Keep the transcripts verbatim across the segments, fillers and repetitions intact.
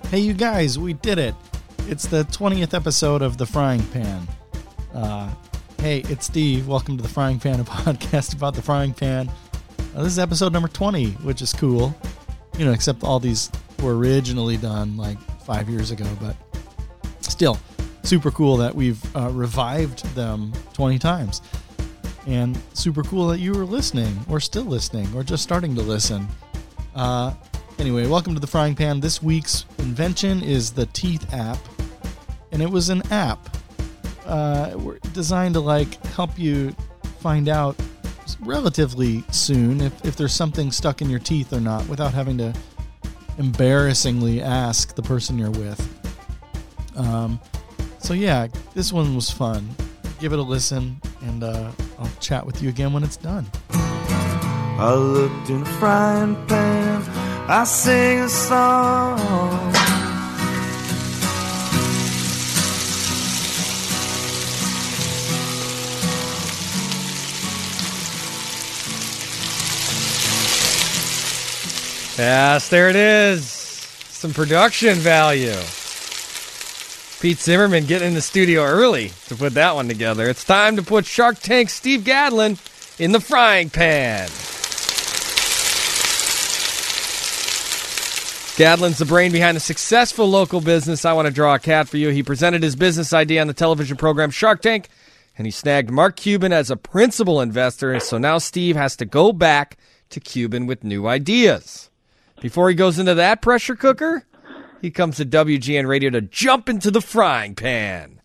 Hey, you guys, we did it. It's the twentieth episode of The Frying Pan. Uh, hey, it's Steve. Welcome to The Frying Pan, a podcast about the frying pan. Uh, this is episode number twenty, which is cool. You know, except all these were originally done like five years ago, but still super cool that we've uh, revived them twenty times. And super cool that you were listening, or still listening, or just starting to listen. Uh, anyway, welcome to The Frying Pan. This week's invention is the Teeth app. And it was an app uh, designed to like help you find out relatively soon if, if there's something stuck in your teeth or not without having to embarrassingly ask the person you're with. Um, so yeah, this one was fun. Give it a listen, and uh, I'll chat with you again when it's done. I looked in a frying pan, I sing a song. Yes, there it is. Some production value. Pete Zimmerman getting in the studio early to put that one together. It's time to put Shark Tank Steve Gadlin in the frying pan. Gadlin's the brain behind a successful local business. I want to draw a cat for you. He presented his business idea on the television program Shark Tank, and he snagged Mark Cuban as a principal investor. So now Steve has to go back to Cuban with new ideas. Before he goes into that pressure cooker, he comes to W G N Radio to jump into the frying pan.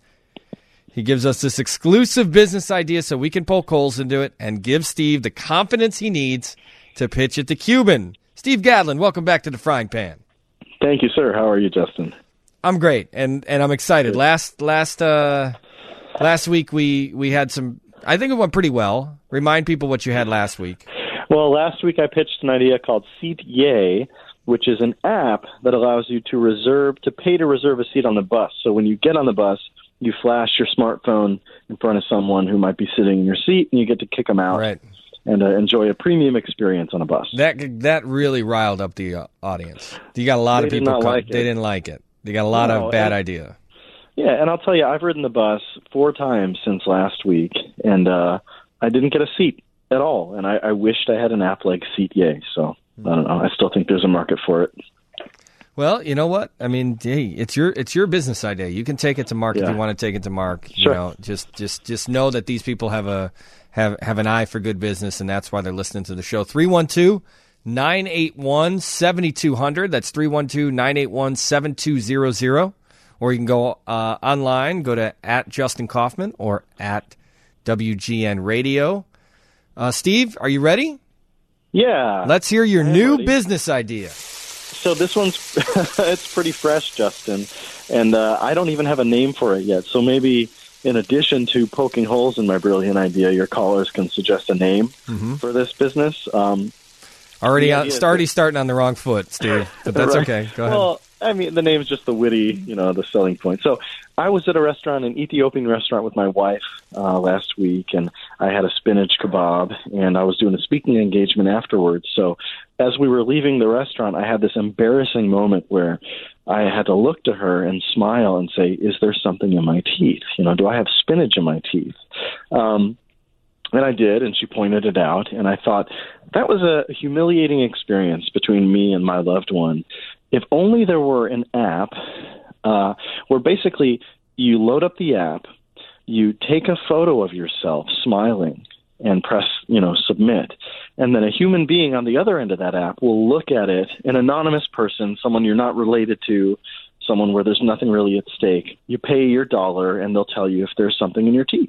He gives us this exclusive business idea so we can poke holes into it and give Steve the confidence he needs to pitch it to Cuban. Steve Gadlin, welcome back to the frying pan. Thank you, sir. How are you, Justin? I'm great, and, and I'm excited. Last last uh, last week we we had some. I think it went pretty well. Remind people what you had last week. Well, last week I pitched an idea called Seat Yay, which is an app that allows you to reserve, to pay to reserve a seat on the bus. So when you get on the bus, you flash your smartphone in front of someone who might be sitting in your seat, and you get to kick them out right. and uh, enjoy a premium experience on a bus. That that really riled up the uh, audience. You got a lot they of people. Did not like they it. didn't like it. They got a lot no, of bad and, idea. Yeah, and I'll tell you, I've ridden the bus four times since last week, and uh, I didn't get a seat at all, and I, I wished I had an app like Seat Yay, so I don't know. I still think there's a market for it. Well, you know what? I mean, hey, it's your it's your business idea. You can take it to Mark yeah. if you want to take it to Mark. Sure. You know, just just just know that these people have a have have an eye for good business, and that's why they're listening to the show. three one two, nine eight one, seven two zero zero. That's three one two, nine eight one, seven two zero zero. Or you can go uh, online, go to at Justin Kaufman or at W G N Radio. Uh, Steve, are you ready? Yeah. Let's hear your I'm new ready. business idea. So this one's it's pretty fresh, Justin, and uh, I don't even have a name for it yet. So maybe in addition to poking holes in my brilliant idea, your callers can suggest a name mm-hmm. for this business. Um, already, on, already starting on the wrong foot, Steve, but that's right. okay. Go ahead. Well, I mean, the name's just the witty, you know, the selling point. So I was at a restaurant, an Ethiopian restaurant with my wife uh, last week, and I had a spinach kebab, and I was doing a speaking engagement afterwards. So as we were leaving the restaurant, I had this embarrassing moment where I had to look to her and smile and say, is there something in my teeth? You know, do I have spinach in my teeth? Um, and I did, and she pointed it out, and I thought that was a humiliating experience between me and my loved one. If only there were an app uh, where basically you load up the app, you take a photo of yourself smiling and press, you know, submit. And then a human being on the other end of that app will look at it, an anonymous person, someone you're not related to, someone where there's nothing really at stake. You pay your dollar and they'll tell you if there's something in your teeth.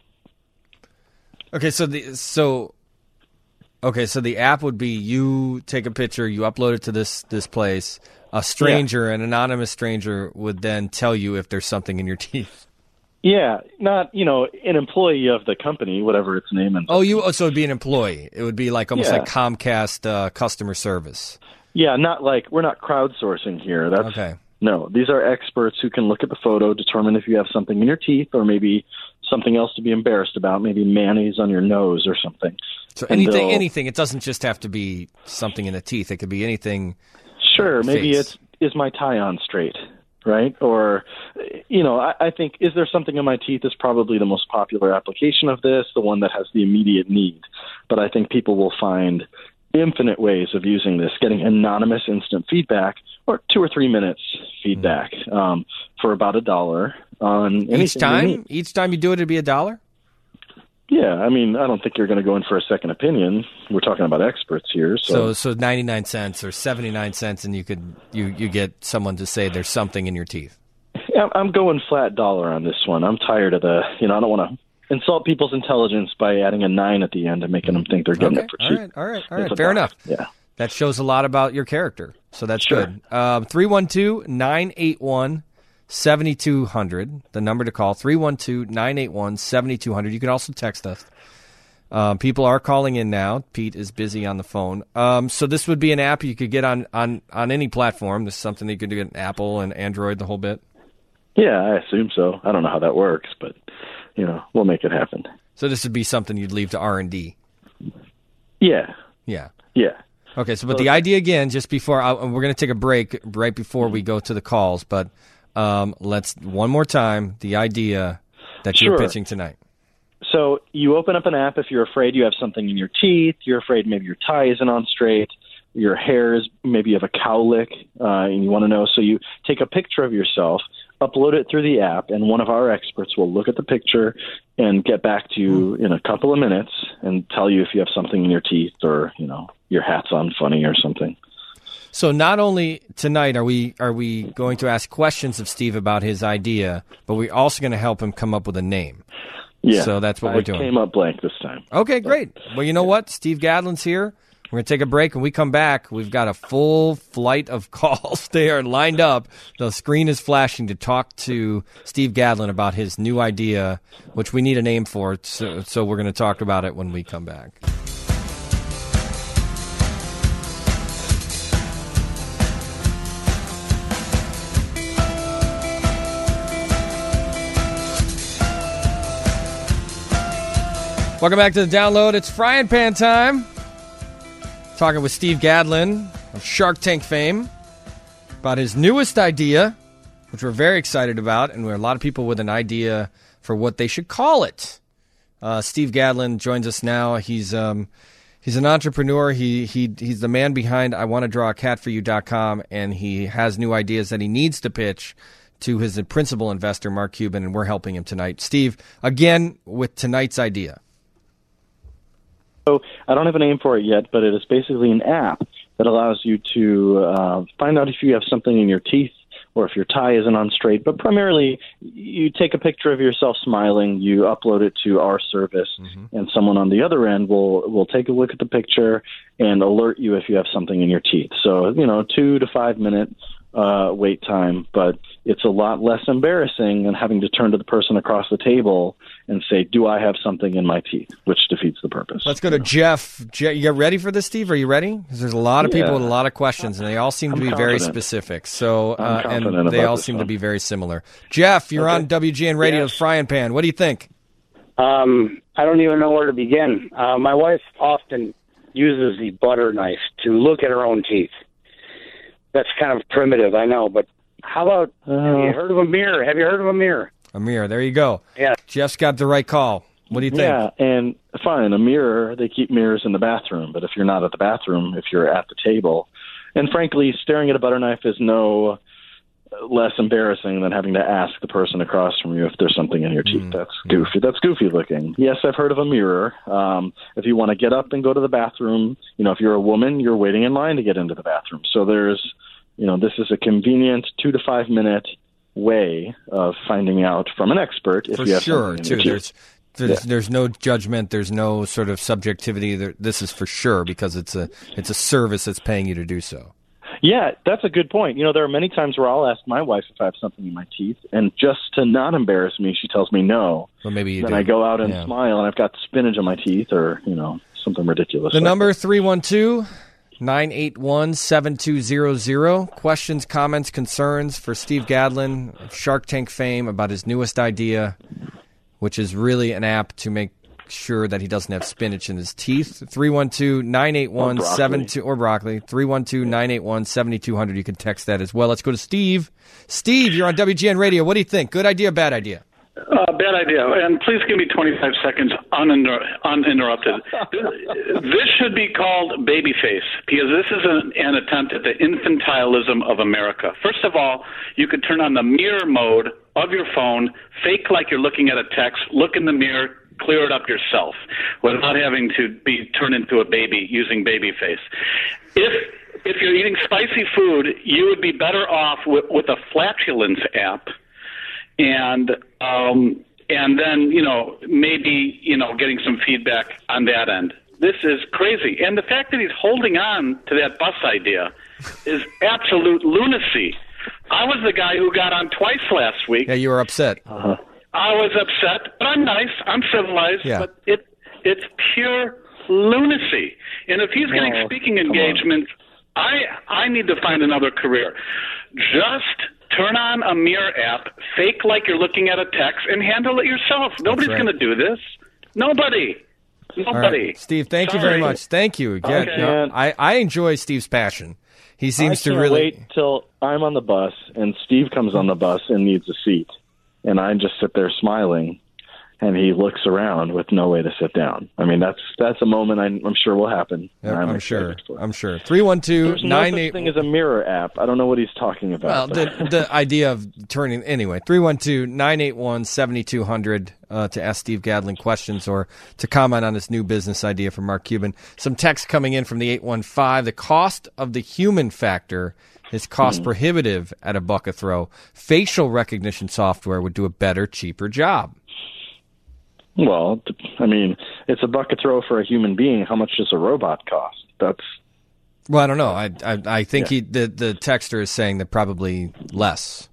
Okay, so the so okay, so the app would be you take a picture, you upload it to this this place. A stranger, yeah. an anonymous stranger, would then tell you if there's something in your teeth. Yeah, not, you know, an employee of the company, whatever its name. And oh, you oh, so it'd be an employee. It would be like almost yeah. like Comcast uh, customer service. Yeah, not like we're not crowdsourcing here. That's okay. No, these are experts who can look at the photo, determine if you have something in your teeth or maybe something else to be embarrassed about, maybe mayonnaise on your nose or something. So anything, anything. It doesn't just have to be something in the teeth. It could be anything. Sure, maybe face. it's is my tie on straight, right? Or, you know, I, I think, is there something in my teeth is probably the most popular application of this, the one that has the immediate need. But I think people will find infinite ways of using this, getting anonymous instant feedback or two or three minutes feedback um, for about a dollar on anything Each time? you need. Each time you do it, it'd be a dollar? Yeah, I mean, I don't think you're going to go in for a second opinion. We're talking about experts here. So, So, so ninety-nine cents or seventy-nine cents, and you could you, you get someone to say there's something in your teeth. yeah, I'm going flat dollar on this one. I'm tired of the, you know, I don't want to insult people's intelligence by adding a nine at the end and making them think they're getting Okay, it for all cheap. right, all right, all It's right. a Fair buck. enough. Yeah. That shows a lot about your character, so that's Sure. good. Um, three one two, nine eight one, seven two zero zero, the number to call, three one two, nine eight one, seven two zero zero. You can also text us. Um, people are calling in now. Pete is busy on the phone. Um, so this would be an app you could get on, on, on any platform. This is something that you could do on Apple and Android, the whole bit. Yeah, I assume so. I don't know how that works, but, you know, we'll make it happen. So this would be something you'd leave to R and D. Yeah, Yeah. yeah. Okay, so but the idea again, just before I, we're going to take a break right before we go to the calls, but um, let's one more time the idea that you're Sure. pitching tonight. So you open up an app if you're afraid you have something in your teeth, you're afraid maybe your tie isn't on straight, your hair is, maybe you have a cowlick, uh, and you want to know. So you take a picture of yourself, upload it through the app, and one of our experts will look at the picture and get back to you in a couple of minutes and tell you if you have something in your teeth or, you know, your hat's on funny or something. So not only tonight are we are we going to ask questions of Steve about his idea, but we're also going to help him come up with a name. Yeah. So that's what I we're doing. came up blank this time. Okay, great. Well, you know what? Steve Gadlin's here. We're going to take a break. When we come back, we've got a full flight of calls. They are lined up. The screen is flashing to talk to Steve Gadlin about his new idea, which we need a name for, so, so we're going to talk about it when we come back. Welcome back to the download. It's Frying Pan time. Talking with Steve Gadlin of Shark Tank fame about his newest idea, which we're very excited about, and we're a lot of people with an idea for what they should call it. Uh, Steve Gadlin joins us now. He's um, he's an entrepreneur. He he he's the man behind I Want to Draw a Cat For You dot com, and he has new ideas that he needs to pitch to his principal investor, Mark Cuban, and we're helping him tonight. Steve, again, with tonight's idea. So I don't have a name for it yet, but it is basically an app that allows you to uh, find out if you have something in your teeth or if your tie isn't on straight. But primarily, you take a picture of yourself smiling, you upload it to our service, mm-hmm. and someone on the other end will, will take a look at the picture and alert you if you have something in your teeth. So, you know, two to five minute uh, wait time, but it's a lot less embarrassing than having to turn to the person across the table and say, do I have something in my teeth, which defeats the purpose. Let's go to Jeff. Jeff, you get ready for this, Steve? Are you ready? Because there's a lot of people Yeah. with a lot of questions, and they all seem I'm to be very confident. specific. So, I'm uh, confident and they about all this seem to one. be very similar. Jeff, you're Okay. on W G N Radio, Yes. the Frying Pan. What do you think? Um, I don't even know where to begin. Uh, my wife often uses the butter knife to look at her own teeth. That's kind of primitive, I know, but how about, Uh, have you heard of a mirror? Have you heard of a mirror? Amir, there you go. Yeah. Jeff's got the right call. What do you think? Yeah, and fine, a mirror, they keep mirrors in the bathroom, but if you're not at the bathroom, if you're at the table, and frankly, staring at a butter knife is no less embarrassing than having to ask the person across from you if there's something in your teeth. Mm. That's goofy. That's goofy looking. Yes, I've heard of a mirror. Um, if you want to get up and go to the bathroom, you know, if you're a woman, you're waiting in line to get into the bathroom. So there's, you know, this is a convenient two to five minute way of finding out from an expert if For you have sure, something in too. your teeth. There's there's, Yeah. there's no judgment. There's no sort of subjectivity. There, this is for sure because it's a it's a service that's paying you to do so. Yeah, that's a good point. You know, there are many times where I'll ask my wife if I have something in my teeth, and just to not embarrass me, she tells me no. Well, maybe you then do. I go out and Yeah. smile, and I've got spinach on my teeth or, you know, something ridiculous. The like number three one two, nine eight one, seven two zero zero. Questions, comments, concerns for Steve Gadlin of Shark Tank fame about his newest idea, which is really an app to make sure that he doesn't have spinach in his teeth. three one two, nine eight one, seven two or broccoli. three one two, nine eight one, seven two zero zero. You can text that as well. Let's go to Steve. Steve, you're on W G N Radio. What do you think? Good idea, bad idea? Uh, bad idea. And please give me twenty-five seconds uninter- uninterrupted. This should be called babyface because this is an, an attempt at the infantilism of America. First of all, you could turn on the mirror mode of your phone, fake like you're looking at a text, look in the mirror, clear it up yourself without having to be turned into a baby using babyface. If if you're eating spicy food, you would be better off with, with a flatulence app. And um, and then, you know, maybe, you know, getting some feedback on that end. This is crazy. And the fact that he's holding on to that bus idea is absolute lunacy. I was the guy who got on twice last week. Yeah, you were upset. Uh-huh. I was upset, but I'm nice. I'm civilized. Yeah. But it it's pure lunacy. And if he's getting Oh, speaking engagements, I I need to find another career. Just turn on a mirror app, fake like you're looking at a text, and handle it yourself. Nobody's right. going to do this. Nobody. Nobody. All right. Steve, thank Sorry. you very much. Thank you. Yeah, Okay. no, I, I enjoy Steve's passion. He seems I to can't really. wait till I'm on the bus and Steve comes on the bus and needs a seat, and I just sit there smiling, and he looks around with no way to sit down. I mean, that's that's a moment I'm, I'm sure will happen. Yeah, and I'm, excited sure. for it. I'm sure. three one two, There's no nine such eight. thing as a mirror app. I don't know what he's talking Well, about. the the idea of turning anyway. three one two, nine eight one, seven two zero zero uh, to ask Steve Gadlin questions or to comment on this new business idea from Mark Cuban. Some text coming in from the eight one five. The cost of the human factor is cost prohibitive at a buck a throw. Facial recognition software would do a better, cheaper job. Well, I mean, it's a buck a throw for a human being. How much does a robot cost? That's Well, I don't know. I I, I think Yeah. he the, the texter is saying that probably less.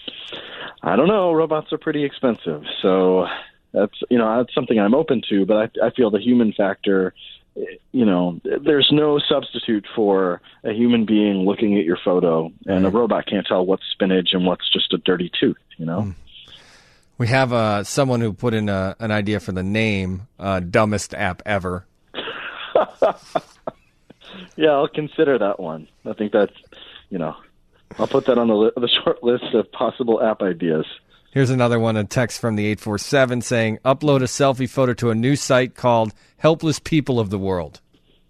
I don't know. Robots are pretty expensive, so that's you know that's something I'm open to. But I, I feel the human factor. You know, there's no substitute for a human being looking at your photo, and a robot can't tell what's spinach and what's just a dirty tooth. You know. Mm. We have uh, someone who put in a, an idea for the name, uh, dumbest app ever. Yeah, I'll consider that one. I think that's, you know, I'll put that on the, li- the short list of possible app ideas. Here's another one, a text from the eight four seven saying, upload a selfie photo to a new site called Helpless People of the World.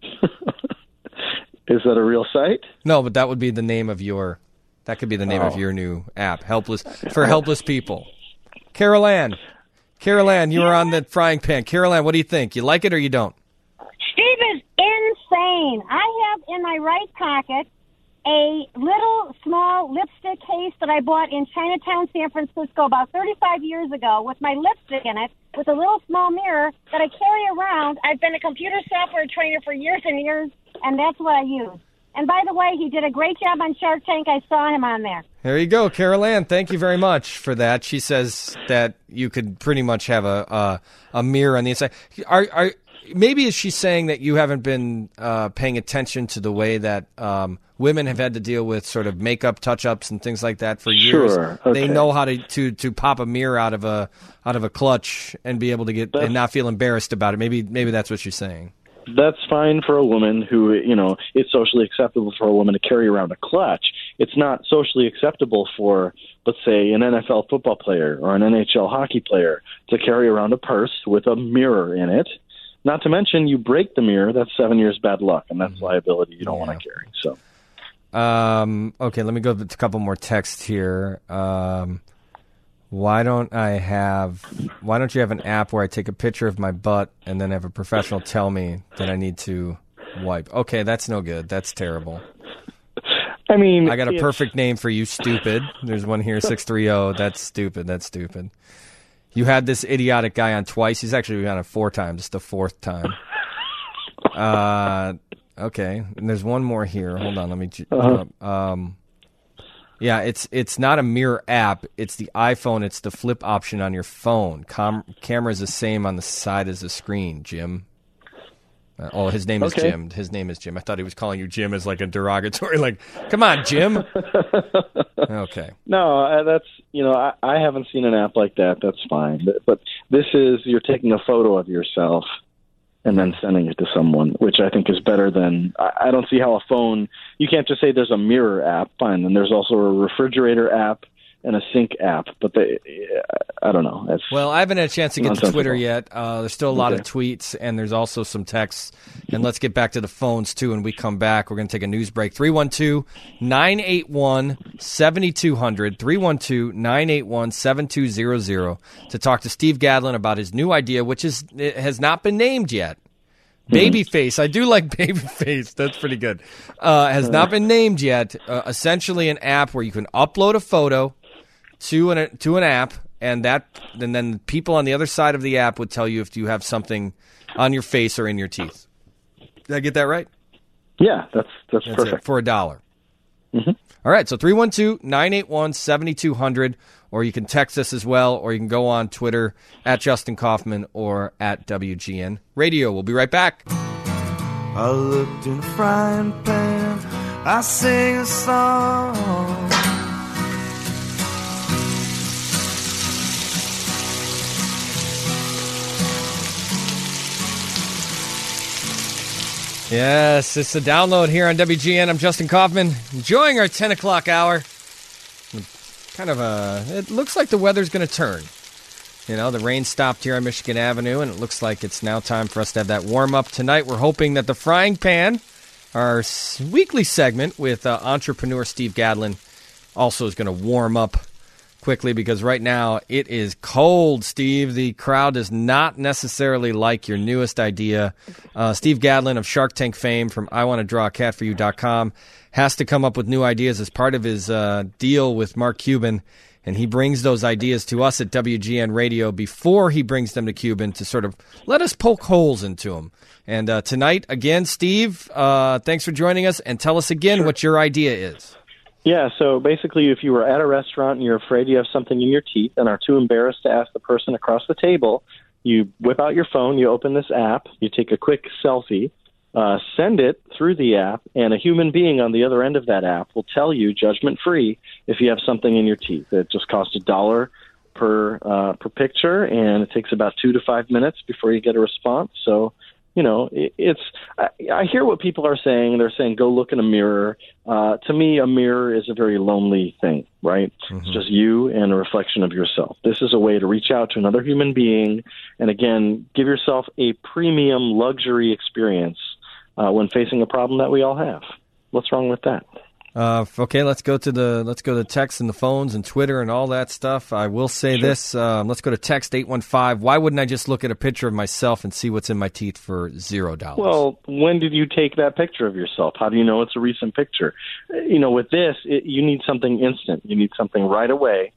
Is that a real site? No, but that would be the name of your, that could be the name oh. of your new app, Helpless, for helpless people. Carol Ann. Carol Ann, you were on the frying pan. Carol Ann, what do you think? You like it or you don't? Steve is insane. I have in my right pocket a little small lipstick case that I bought in Chinatown, San Francisco about thirty-five years ago with my lipstick in it, with a little small mirror that I carry around. I've been a computer software trainer for years and years, and that's what I use. And by the way, he did a great job on Shark Tank. I saw him on there. There you go, Carol Ann. Thank you very much for that. She says that you could pretty much have a a, a mirror on the inside. Are are maybe is she saying that you haven't been uh, paying attention to the way that um, women have had to deal with sort of makeup touch-ups and things like that for years? Sure. Okay. They know how to, to to pop a mirror out of a out of a clutch and be able to get that's, and not feel embarrassed about it. Maybe maybe that's what she's saying. That's fine for a woman who, you know, it's socially acceptable for a woman to carry around a clutch. It's not socially acceptable for, let's say, an N F L football player or an N H L hockey player to carry around a purse with a mirror in it. Not to mention, you break the mirror, that's seven years bad luck, and that's liability you don't yeah. want to carry. So, um, okay, let me go to a couple more texts here. Um, Why don't I have? Why don't you have an app where I take a picture of my butt and then have a professional tell me that I need to wipe? Okay, that's no good. That's terrible. I mean, I got a perfect name for you, stupid. There's one here, six three zero. That's stupid. That's stupid. You had this idiotic guy on twice. He's actually on it four times. It's the fourth time. Uh, okay. And there's one more here. Hold on. Let me. Uh-huh. Um. Yeah, it's it's not a mirror app. It's the iPhone. It's the flip option on your phone. Com- camera's the same on the side as the screen, Jim. Uh, oh, his name is Okay. Jim. His name is Jim. I thought he was calling you Jim as like a derogatory. Like, come on, Jim. Okay. No, uh, that's, you know, I, I haven't seen an app like that. That's fine. But, but this is, you're taking a photo of yourself and then sending it to someone, which I think is better than, I, I don't see how a phone, you can't just say there's a mirror app. Fine. And there's also a refrigerator app and a sync app, but they, I don't know. That's Well, I haven't had a chance to get to nonsensical. Twitter yet. Uh, there's still a lot Okay. of tweets, and there's also some texts. And let's get back to the phones, too. When we come back, we're going to take a news break. three one two, nine eight one, seven two zero zero, three one two, nine eight one, seven two zero zero, to talk to Steve Gadlin about his new idea, which is it has not been named yet. Babyface. I do like Babyface. That's pretty good. Uh, has not been named yet. Uh, essentially an app where you can upload a photo to an to an app, and that and then people on the other side of the app would tell you if you have something on your face or in your teeth. Did I get that right? Yeah, that's that's, That's perfect. it, for a dollar. Mhm. All right, so three one two, nine eight one, seven two zero zero, or you can text us as well, or you can go on Twitter at Justin Kaufman or at W G N Radio. We'll be right back. I looked in a frying pan, I sing a song. Yes, it's a download here on W G N. I'm Justin Kaufman, enjoying our ten o'clock hour. Kind of a, it looks like the weather's going to turn. You know, the rain stopped here on Michigan Avenue, and it looks like it's now time for us to have that warm-up. Tonight, we're hoping that the Frying Pan, our s- weekly segment with uh, entrepreneur Steve Gadlin, also is going to warm up quickly, because right now it is cold, Steve. The crowd does not necessarily like your newest idea. Uh, Steve Gadlin of Shark Tank fame from I Want to Draw a Cat For You dot com has to come up with new ideas as part of his uh, deal with Mark Cuban, and he brings those ideas to us at W G N Radio before he brings them to Cuban to sort of let us poke holes into them. And uh, tonight, again, Steve, uh, thanks for joining us, and tell us again what your idea is. Yeah, so basically if you were at a restaurant and you're afraid you have something in your teeth and are too embarrassed to ask the person across the table, you whip out your phone, you open this app, you take a quick selfie, uh, send it through the app, and a human being on the other end of that app will tell you, judgment-free, if you have something in your teeth. It just costs a dollar per uh, per picture, and it takes about two to five minutes before you get a response. So, you know, it, it's I, I hear what people are saying. They're saying, go look in a mirror. Uh, to me, a mirror is a very lonely thing, right? Mm-hmm. It's just you and a reflection of yourself. This is a way to reach out to another human being and, again, give yourself a premium luxury experience uh, when facing a problem that we all have. What's wrong with that? Uh, okay, let's go to the let's go to text and the phones and Twitter and all that stuff. I will say Sure. this. Um, let's go to text eight one five. Why wouldn't I just look at a picture of myself and see what's in my teeth for zero dollars? Well, when did you take that picture of yourself? How do you know it's a recent picture? You know, with this, it, you need something instant. You need something right away.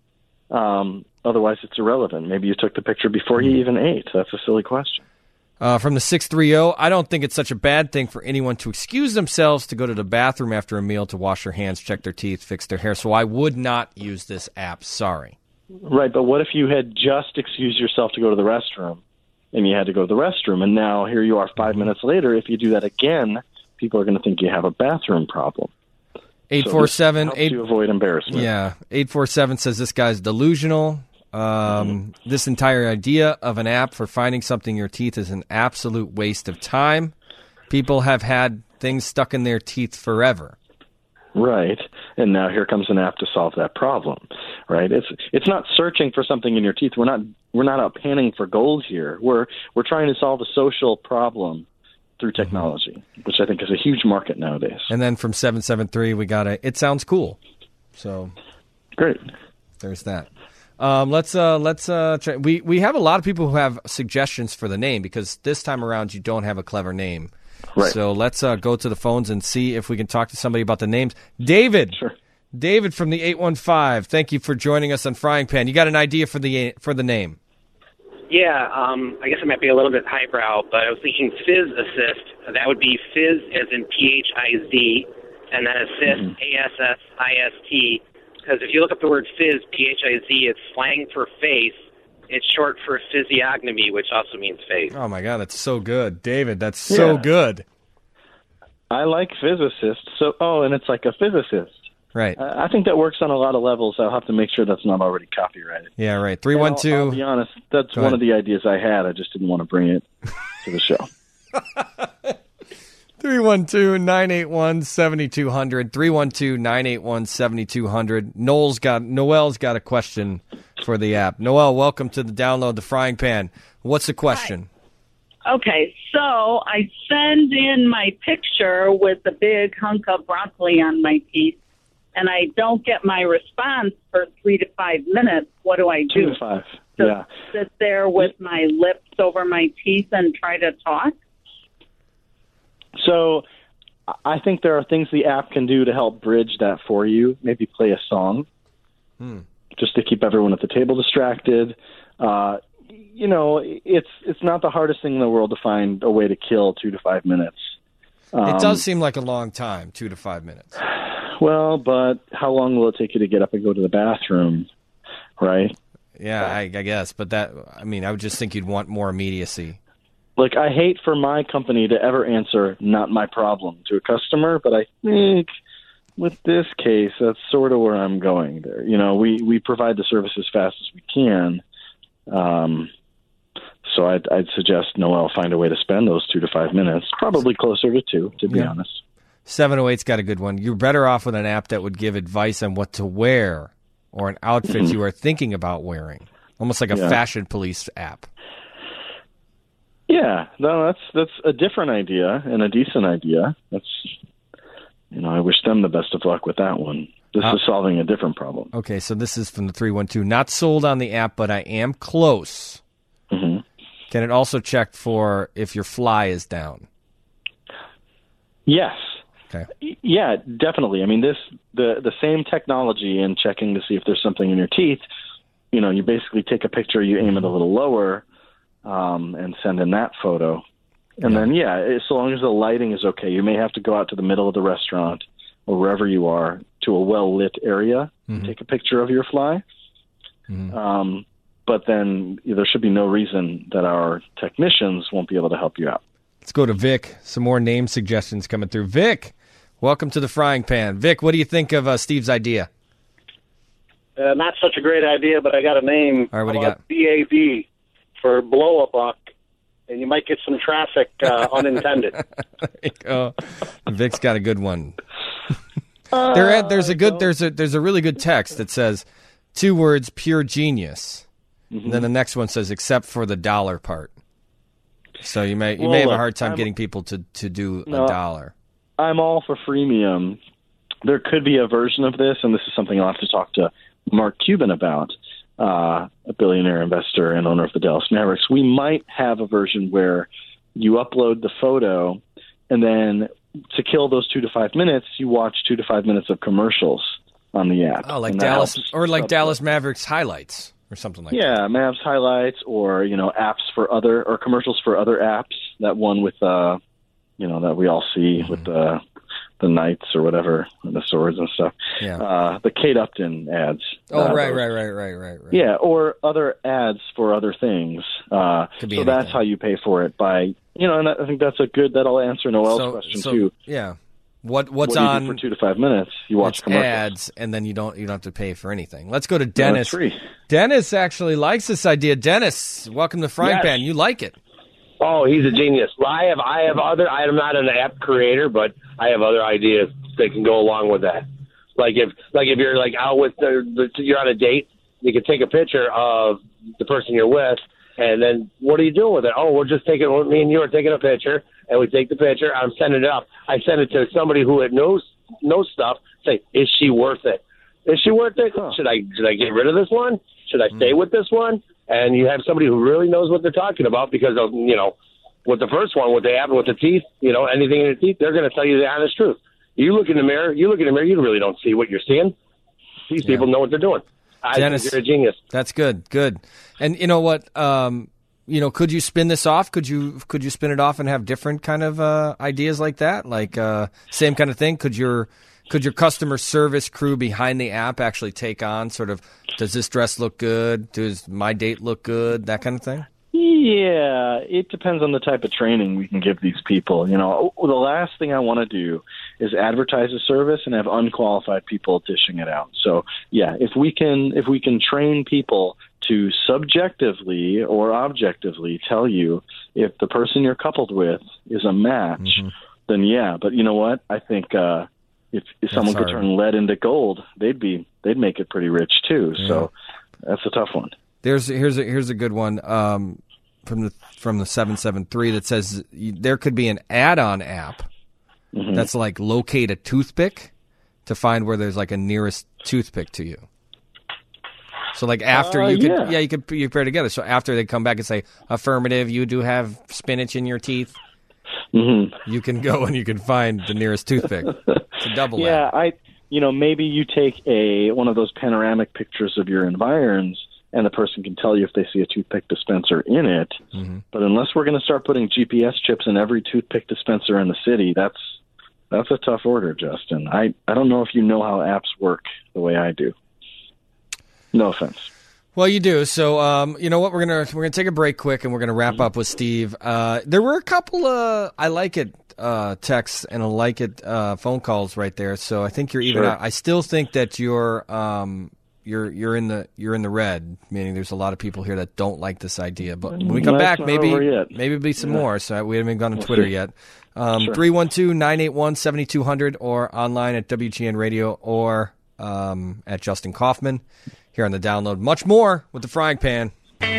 Um, otherwise, it's irrelevant. Maybe you took the picture before you even ate. That's a silly question. Uh, from the six three zero, I don't think it's such a bad thing for anyone to excuse themselves to go to the bathroom after a meal to wash their hands, check their teeth, fix their hair. So I would not use this app. Sorry. Right, but what if you had just excused yourself to go to the restroom and you had to go to the restroom, and now here you are five minutes later? If you do that again, people are going to think you have a bathroom problem. eight four seven So this helps you avoid embarrassment. Yeah, eight four seven says this guy's delusional. Um, mm-hmm. This entire idea of an app for finding something in your teeth is an absolute waste of time. People have had things stuck in their teeth forever. Right, and now here comes an app to solve that problem. Right, it's it's not searching for something in your teeth. We're not we're not out panning for gold here. We're we're trying to solve a social problem through technology, mm-hmm. which I think is a huge market nowadays. And then from seven seven three, we got a. It sounds cool. So great. There's that. Um, let's uh, let's uh, try. We we have a lot of people who have suggestions for the name, because this time around you don't have a clever name. Right. So let's uh, go to the phones and see if we can talk to somebody about the names. David. Sure. David from the eight one five. Thank you for joining us on Frying Pan. You got an idea for the for the name? Yeah, um, I guess it might be a little bit highbrow, but I was thinking Fizz Assist. That would be Fizz as in P H I Z, and then Assist, mm-hmm. A S S I S T. Because if you look up the word fizz, P H I Z, it's slang for face, It's short for physiognomy, which also means face. Oh, my God, that's so good. David, that's so Yeah. good. I like physicists. So, oh, and it's like a physicist. Right. I I think that works on a lot of levels. I'll have to make sure that's not already copyrighted. Yeah, right. three And one I'll, two. I'll be honest, that's Go one ahead. of the ideas I had. I just didn't want to bring it to the show. three one two, nine eight one, seven two zero zero. three one two, nine eight one, seven two zero zero. Noel's got, Noel's got a question for the app. Noel, welcome to the Download the Frying Pan. What's the question? Okay, so I send in my picture with the big hunk of broccoli on my teeth, and I don't get my response for three to five minutes. What do I Two do? to five. Just Yeah. sit there with my lips over my teeth and try to talk? So I think there are things the app can do to help bridge that for you. Maybe play a song Hmm. just to keep everyone at the table distracted. Uh, you know, it's it's not the hardest thing in the world to find a way to kill two to five minutes. Um, It does seem like a long time, two to five minutes. Well, but how long will it take you to get up and go to the bathroom, right? Yeah, I, I guess. But that, I mean, I would just think you'd want more immediacy. Like, I hate for my company to ever answer "not my problem" to a customer, but I think with this case, that's sort of where I'm going there. You know, we, we provide the service as fast as we can. Um, so I'd, I'd suggest Noel find a way to spend those two to five minutes, probably closer to two, to be Yeah. honest. seven oh eight's got a good one. You're better off with an app that would give advice on what to wear or an outfit you are thinking about wearing. Almost like a Yeah. fashion police app. Yeah, no, that's that's a different idea and a decent idea. That's, you know, I wish them the best of luck with that one. This Uh, is solving a different problem. Okay, so this is from the three one two. Not sold on the app, but I am close. hmm Can it also check for if your fly is down? Yes. Okay. Y- Yeah, definitely. I mean, this the the same technology in checking to see if there's something in your teeth. You know, you basically take a picture, you aim it a little lower, um, and send in that photo. And then, yeah, as long as the lighting is okay, you may have to go out to the middle of the restaurant or wherever you are to a well-lit area and take a picture of your fly. Um, but then there should be no reason that our technicians won't be able to help you out. Let's go to Vic. Some more name suggestions coming through. Vic, welcome to the Frying Pan. Vic, what do you think of uh, Steve's idea? Uh, not such a great idea, but I got a name. All right, what do you How about B A B for blow a buck, and you might get some traffic uh, unintended. There you go. Vic's got a good one. there, there's a good, there's a, there's a really good text that says two words, pure genius. Mm-hmm. And then the next one says, except for the dollar part. So you may, you Well, may have a look, hard time I'm- getting people to, to do No, a dollar. I'm all for freemium. There could be a version of this, and this is something I'll have to talk to Mark Cuban about, uh, a billionaire investor and owner of the Dallas Mavericks. We might have a version where you upload the photo, and then to kill those two to five minutes, you watch two to five minutes of commercials on the app. Oh, like And that Dallas, helps or like sub- Dallas Mavericks highlights or something like that. Yeah, Mavs highlights, or you know, apps for other or commercials for other apps. That one with uh, you know, that we all see Mm-hmm. with the the knights or whatever, and the swords and stuff. Yeah. Uh, the Kate Upton ads. Oh, Uh, right, those- right, right, right, right, right. Yeah, or other ads for other things. Uh, Could be so that's anything. how you pay for it by, you know, and I think that's a good, that'll answer Noel's So- question so, too. Yeah. What what's what do you on do for two to five minutes? You watch it's commercials. ads, and then you don't you don't have to pay for anything. Let's go to No, Dennis. it's free. Dennis actually likes this idea. Dennis, welcome to Frying Yes. Pan. You like it? Oh, he's a genius. Well, I have I have other. I'm not an app creator, but I have other ideas that can go along with that. Like if like if you're like out with the, the you're on a date, you can take a picture of the person you're with, and then what are you doing with it? Oh, we're just taking me and you are taking a picture, and we take the picture. I'm sending it up. I send it to somebody who knows knows stuff. Say, is she worth it? Is she worth it? Huh. Should I should I get rid of this one? Should I stay with this one? And you have somebody who really knows what they're talking about because of, you know, with the first one, what they have with the teeth, you know, anything in the teeth, they're going to tell you the honest truth. You look in the mirror, you look in the mirror, you really don't see what you're seeing. These people know what they're doing. I Dennis, think you're a genius. That's good, good. And you know what? Um, you know, could you spin this off? Could you could you spin it off and have different kind of uh, ideas like that? Like uh, same kind of thing? Could your could your customer service crew behind the app actually take on sort of, does this dress look good? Does my date look good? That kind of thing? Yeah, it depends on the type of training we can give these people. You know, the last thing I want to do is advertise a service and have unqualified people dishing it out. So, yeah, if we can if we can train people to subjectively or objectively tell you if the person you're coupled with is a match, mm-hmm. then yeah. But you know what? I think uh, if, if someone could turn lead into gold, they'd be they'd make it pretty rich too. Yeah. So that's a tough one. There's here's a, here's a good one um, from the from the seven seven three that says there could be an add-on app mm-hmm. that's like locate a toothpick to find where there's like a nearest toothpick to you. So like after uh, you could yeah. yeah you could you pair together. So after they come back and say affirmative, you do have spinach in your teeth. Mm-hmm. You can go and you can find the nearest toothpick. It's a double yeah, app. I you know maybe you take a one of those panoramic pictures of your environs. And the person can tell you if they see a toothpick dispenser in it. Mm-hmm. But unless we're going to start putting G P S chips in every toothpick dispenser in the city, that's that's a tough order, Justin. I, I don't know if you know how apps work the way I do. No offense. Well, you do. So, um, you know what? We're gonna we're gonna take a break quick, and we're gonna wrap up with Steve. Uh, there were a couple of I like it uh, texts and I like it uh, phone calls right there. So I think you're even. Sure. Out. I still think that you're. Um, You're you're in the you're in the red, meaning there's a lot of people here that don't like this idea. But when we come That's back, not maybe over yet. maybe be some Yeah. more. So we haven't even gone on We'll Twitter see. yet. Um, Sure. three one two, nine eight one, seven two zero zero or online at W G N Radio or um, at Justin Kaufman here on the download. Much more with the Frying Pan.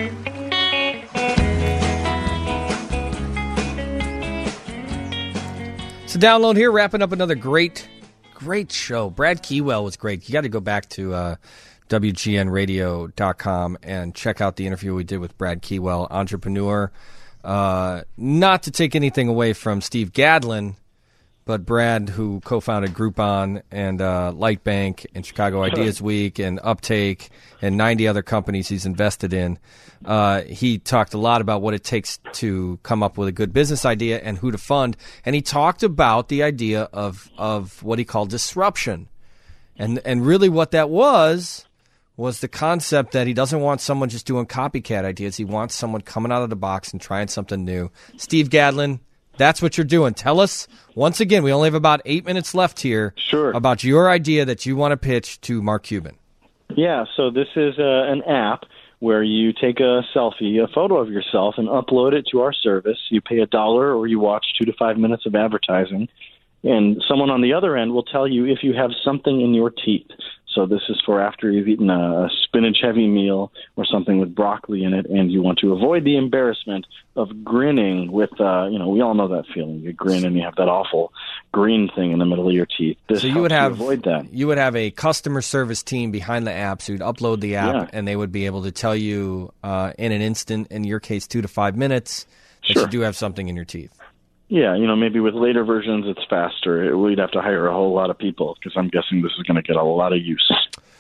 So download here, wrapping up another great, great show. Brad Keywell was great. You got to go back to uh, W G N radio dot com and check out the interview we did with Brad Keywell, entrepreneur. Uh, not to take anything away from Steve Gadlin, but Brad, who co-founded Groupon and uh, Lightbank and Chicago Ideas Week and Uptake and ninety other companies he's invested in, uh, he talked a lot about what it takes to come up with a good business idea and who to fund. And he talked about the idea of of what he called disruption. And and really what that was was the concept that he doesn't want someone just doing copycat ideas. He wants someone coming out of the box and trying something new. Steve Gadlin, that's what you're doing. Tell us, once again, we only have about eight minutes left here, sure. about your idea that you want to pitch to Mark Cuban. Yeah, so this is uh, an app where you take a selfie, a photo of yourself, and upload it to our service. You pay a dollar or you watch two to five minutes of advertising, and someone on the other end will tell you if you have something in your teeth. So this is for after you've eaten a spinach-heavy meal or something with broccoli in it, and you want to avoid the embarrassment of grinning with, uh, you know, we all know that feeling. You grin and you have that awful green thing in the middle of your teeth. This so you would have avoid that. You would have a customer service team behind the app, so you'd upload the app, Yeah. and they would be able to tell you uh, in an instant, in your case, two to five minutes, that Sure. you do have something in your teeth. Yeah, you know, maybe with later versions it's faster. We'd have to hire a whole lot of people because I'm guessing this is going to get a lot of use.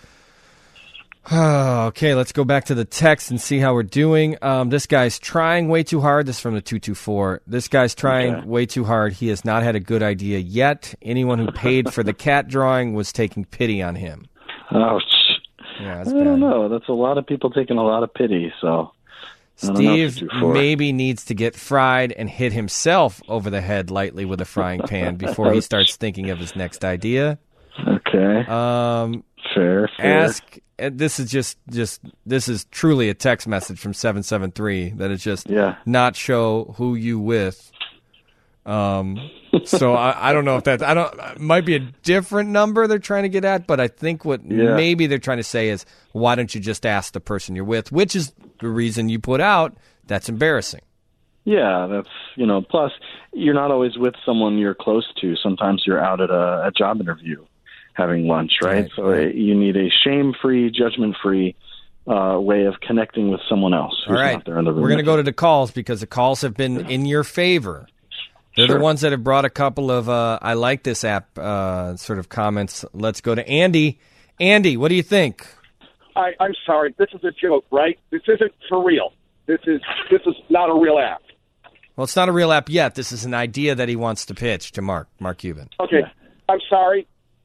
Okay, let's go back to the text and see how we're doing. Um, this guy's trying way too hard. This is from the two two four. This guy's trying Okay. way too hard. He has not had a good idea yet. Anyone who paid for the cat drawing was taking pity on him. Ouch. Yeah, I that's don't bad. know. That's a lot of people taking a lot of pity, so... I don't know if Steve it's too far. maybe needs to get fried and hit himself over the head lightly with a frying pan before he starts thinking of his next idea. Okay. Um, fair, fair. Ask. uh, This is just, just this is truly a text message from seven seven three that is just Yeah. not show who you with. Um, so I, I don't know if that I don't it might be a different number they're trying to get at, but I think what Yeah. maybe they're trying to say is why don't you just ask the person you're with, which is the reason you put out that's embarrassing. Yeah, that's, you know, plus you're not always with someone you're close to. Sometimes you're out at a, a job interview having lunch, right? Right, so uh, you need a shame-free, judgment-free uh, way of connecting with someone else who's All right, not there in the room. we're going to with go you. to the calls because the calls have been in your favor. They're Sure. the ones that have brought a couple of uh, I like this app uh, sort of comments. Let's go to Andy. Andy, what do you think? I, I'm sorry. This is a joke, right? This isn't for real. This is this is not a real app. Well, it's not a real app yet. This is an idea that he wants to pitch to Mark, Mark Cuban. Okay, I'm sorry.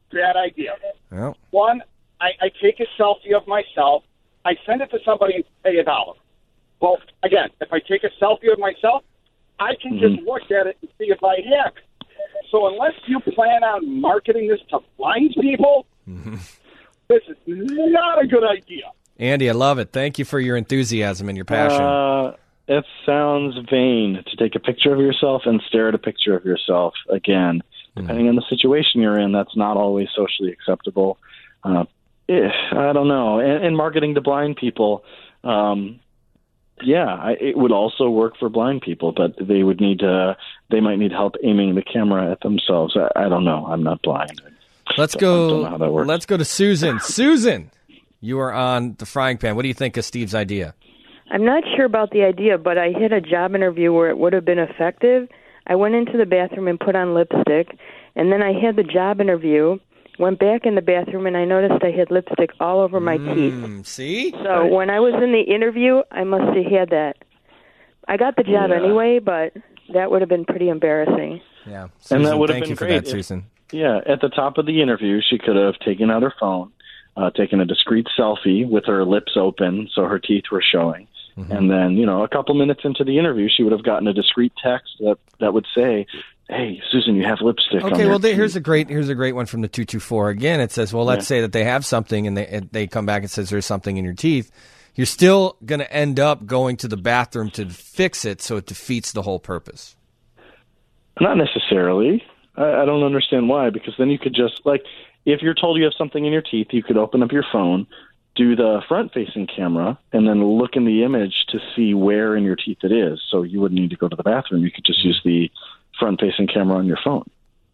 bad idea. Well. One, I, I take a selfie of myself. I send it to somebody and pay a dollar. Well, again, if I take a selfie of myself, I can Mm-hmm. just look at it and see if I have it. So unless you plan on marketing this to blind people, Mm-hmm. this is not a good idea. Andy, I love it. Thank you for your enthusiasm and your passion. Uh, it sounds vain to take a picture of yourself and stare at a picture of yourself. Again, depending on the situation you're in, that's not always socially acceptable. Uh, eh, I don't know. And, and marketing to blind people, um, yeah, I, it would also work for blind people, but they would need to. They might need help aiming the camera at themselves. I, I don't know. I'm not blind. Let's I go. don't know how that works. Let's go to Susan. Susan, you are on the frying pan. What do you think of Steve's idea? I'm not sure about the idea, but I had a job interview where it would have been effective. I went into the bathroom and put on lipstick, and then I had the job interview, went back in the bathroom, and I noticed I had lipstick all over my teeth. Mm, see? So when I was in the interview, I must have had that. I got the job Yeah. anyway, but that would have been pretty embarrassing. Yeah. And that Susan, would have thank been you for great that, if- Susan. Yeah, at the top of the interview, she could have taken out her phone, uh, taken a discreet selfie with her lips open so her teeth were showing. Mm-hmm. And then, you know, a couple minutes into the interview, she would have gotten a discreet text that, that would say, hey, Susan, you have lipstick on Okay, your well, they, teeth. here's a great here's a great one from the two two four. Again, it says, well, let's Yeah. say that they have something and they and they come back and says there's something in your teeth. You're still going to end up going to the bathroom to fix it, so it defeats the whole purpose. Not necessarily. I, I don't understand why, because then you could just, like, if you're told you have something in your teeth, you could open up your phone, do the front-facing camera, and then look in the image to see where in your teeth it is. So you wouldn't need to go to the bathroom. You could just use the front-facing camera on your phone.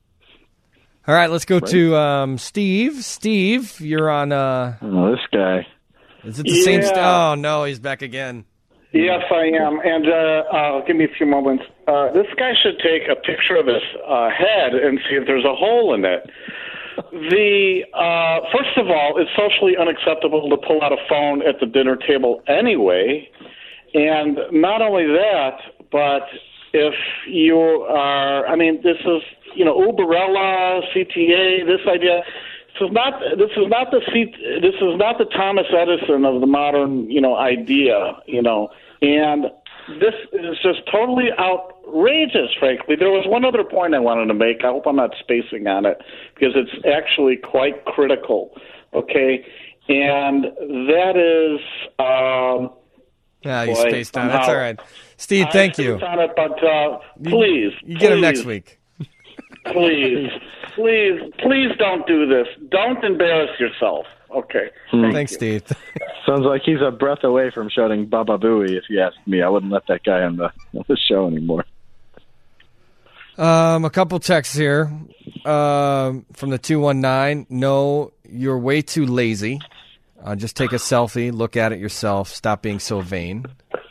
All right, let's go Right. to um, Steve. Steve, you're on. Uh, Oh, this guy. is it the same? St- Yeah. oh no, he's back again. Yes, I am. And uh, uh, give me a few moments. Uh, this guy should take a picture of his uh, head and see if there's a hole in it. The uh, first of all, it's socially unacceptable to pull out a phone at the dinner table anyway. And not only that, but if you are, I mean, this is, you know, Uberella, C T A, this idea. This is not. This is not the C, This is not the Thomas Edison of the modern, you know, idea. You know, and this is just totally outrageous. Frankly, there was one other point I wanted to make. I hope I'm not spacing on it because it's actually quite critical. Okay, and that is. Um, Yeah, you boy, spaced on it. somehow- That's all right. Steve, thank I you. spaced on it, but uh, please, You get him please, next week. Please, please, please don't do this. Don't embarrass yourself. Okay. Thank Thanks, you. Steve. Sounds like he's a breath away from shouting Baba Booey, if you ask me. I wouldn't let that guy on the, on the show anymore. Um, a couple texts here um, from the two one nine. No, you're way too lazy. Uh, just take a selfie, look at it yourself. Stop being so vain.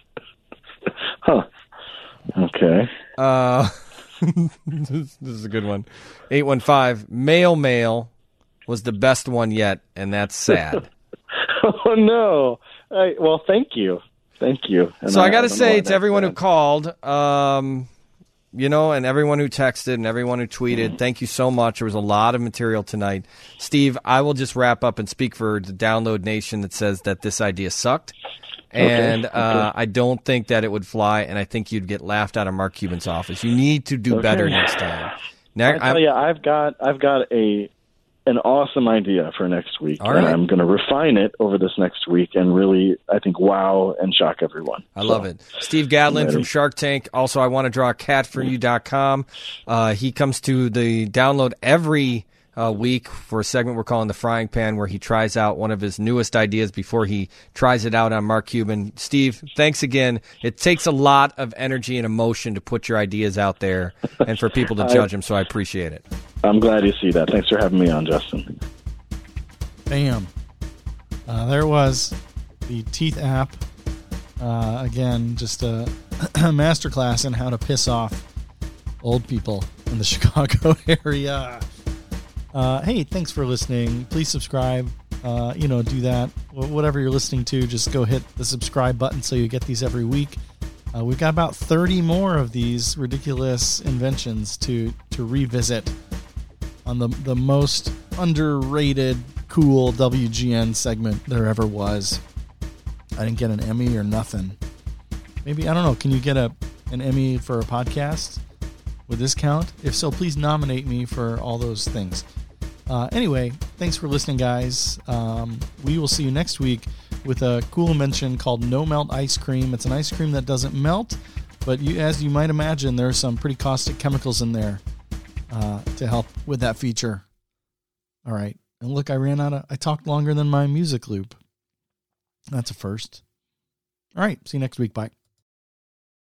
Huh. Okay. Uh, this, this is a good one. eight one five. Male Mail was the best one yet, and that's sad. Oh, no. I, well, thank you. Thank you. And So I got to don't know say why to that's everyone who sad. called, um, you know, and everyone who texted and everyone who tweeted, thank you so much. There was a lot of material tonight. Steve, I will just wrap up and speak for the Download Nation that says that this idea sucked. And Okay, uh, okay. I don't think that it would fly, and I think you'd get laughed out of Mark Cuban's office. You need to do Okay. better next time. Now, I tell you, I've got I've got a an awesome idea for next week, All and right. I'm going to refine it over this next week and really, I think, wow and shock everyone. I So, love it. Steve Gadlin ready. from Shark Tank. Also, I want to draw a cat for you dot com. Uh, he comes to the download every uh, week for a segment we're calling The Frying Pan, where he tries out one of his newest ideas before he tries it out on Mark Cuban. Steve, thanks again. It takes a lot of energy and emotion to put your ideas out there and for people to I- judge them, so I appreciate it. I'm glad you see that. Thanks for having me on, Justin. Bam. Uh, there it was. The Teeth app. Uh, again, just a masterclass in how to piss off old people in the Chicago area. Uh, hey, thanks for listening. Please subscribe. Uh, you know, do that. Wh- Whatever you're listening to, just go hit the subscribe button so you get these every week. Uh, we've got about thirty more of these ridiculous inventions to to revisit on the the most underrated, cool W G N segment there ever was. I didn't get an Emmy or nothing. Maybe, I don't know, can you get a an Emmy for a podcast? Would this count? If so, please nominate me for all those things. Uh, anyway, thanks for listening, guys. Um, we will see you next week with a cool invention called No Melt Ice Cream. It's an ice cream that doesn't melt, but you, as you might imagine, there are some pretty caustic chemicals in there uh, to help with that feature. All right. And look, I ran out of, I talked longer than my music loop. That's a first. All right. See you next week. Bye.